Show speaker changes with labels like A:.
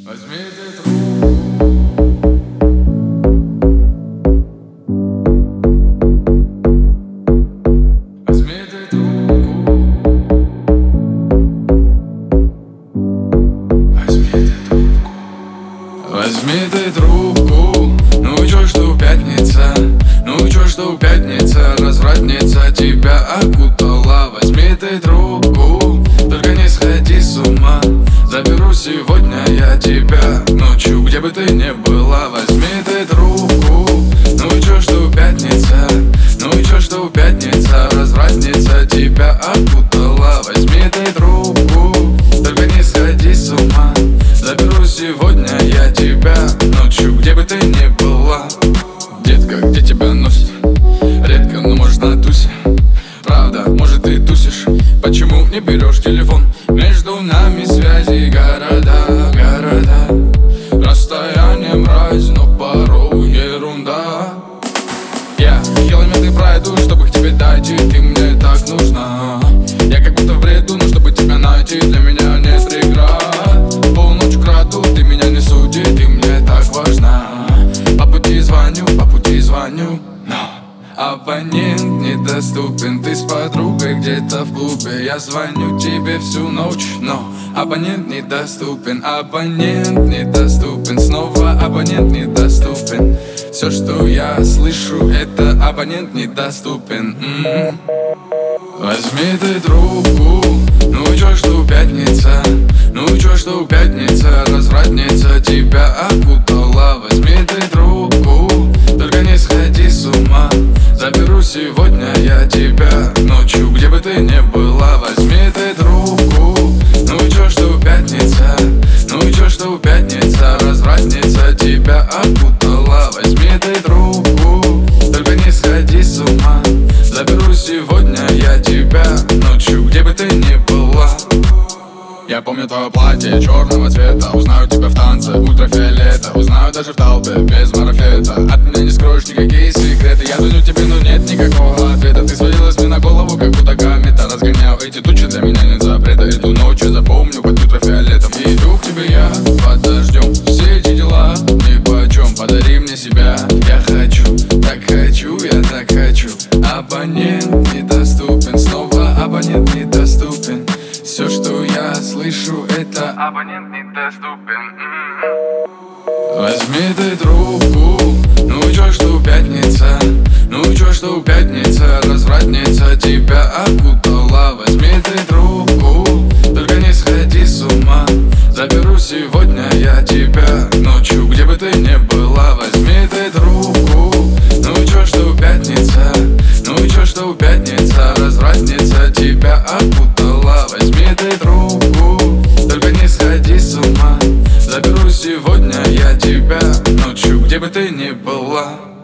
A: Возьми ты трубку. Возьми ты трубку. Возьми ты трубку. Возьми ты трубку. Ну и чё, что пятница? Ну и чё, что пятница? Развратница тебя окутала. Возьми ты трубку. Только не сходи с ума. Заберу сегодня я тебя ночью, где бы ты ни была. Возьми ты трубку. Ну и чё, что пятница? Ну и чё, что пятница? Развратница тебя окутала. Возьми ты трубку. Только не сходи с ума. Заберу сегодня я тебя ночью, где бы ты ни была. Детка, где тебя носит? Редко, но может на тусе. Правда, может ты тусишь. Почему не берешь телефон? Между нами связи города, города. Расстояние мразь, но порой ерунда. Я километры пройду, чтобы к тебе дойти. Ты мне так нужна. Я как будто в бреду, но чтобы тебя найти, для меня нет преград. Полночь краду, ты меня не суди, ты мне так важна. По пути звоню, но абонент недоступен. Ты с подругой где-то в клубе. Я звоню тебе всю ночь, но абонент недоступен. Абонент недоступен. Снова абонент недоступен. Все, что я слышу, это абонент недоступен. Возьми ты трубку. Ну и чё, что пятница? Ну и чё, что пятница? Развратница тебя окутала. Возьми ты трубку. Только не сходи с ума. Заберу сегодня я тебя ночью, где бы ты ни была. Возьми ты трубку. Ну и чё, что пятница? Ну и чё, что пятница? Развратница тебя окутала. Возьми ты трубку. Только не сходи с ума. Заберу сегодня я тебя ночью, где бы ты ни была. Я помню твое платье черного цвета. Узнаю тебя в танце ультрафиолета. Узнаю даже в толпе без марафета. От меня не скроешь никакие секреты. Я звоню тебе, но нет никакого ответа. Ты свалилась мне на голову, как будто комета. Разгоняю эти тучи, для меня нет запрета. Эту ночь я запомню под ультрафиолетом. И иду к тебе я под дождем. Все эти дела нипочем. Подари мне себя, я хочу, я так хочу. Абонент недоступен. Снова абонент недоступен. Все, что я слышу, это абонент недоступен. Возьми ты трубку. Ну и чё, что пятница? Ну и чё, что пятница? Развратница тебя окутала. Возьми ты трубку. Только не сходи с ума. Заберу сегодня я тебя ночью, где бы ты ни была. Возьми ты трубку. Ну и чё, что пятница? Ну и чё, что пятница? Развратница тебя окутала. Возьми ты трубку. Только не сходи с ума. Заберу сегодня я тебя ночью, где бы ты ни была.